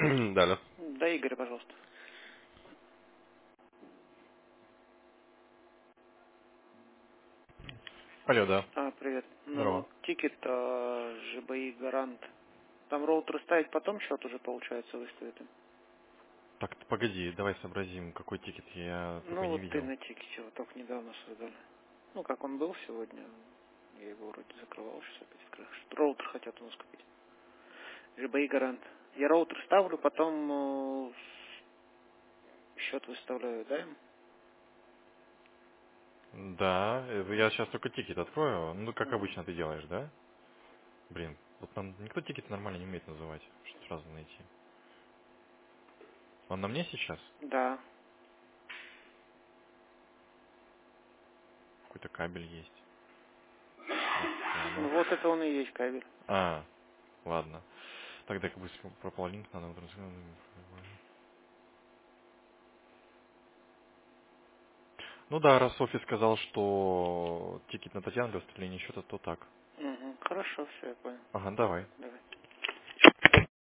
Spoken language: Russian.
Да. Да, Игорь, пожалуйста. Алло, да. Привет. Ну, Здорово. тикет ЖБИ Гарант. Там роутер ставить потом счет уже, получается, выставит им. Так, погоди, давай сообразим, какой тикет я такой Ну, не вот ты видел. на тикете вот только недавно создали. Ну, как он был сегодня, я его вроде закрывал, сейчас опять открыл. Роутер хотят у нас купить. ЖБИ Гарант. Я роутер ставлю, потом счет выставляю, да? Им? Да, я сейчас только тикет открою. Ну, как Мгм. обычно ты делаешь, да? Блин, вот нам никто тикет нормально не умеет называть, чтобы сразу найти. Он на мне сейчас? Да. Какой-то кабель есть. Ага, Ну, ну. вот это он и есть кабель. Ладно. Тогда как бы пропал линк, надо... Ну да, раз офис сказал, что тикет на Татьяну для восстановления счета, то так. Угу. Хорошо, все, я понял. Ага, давай. Давай.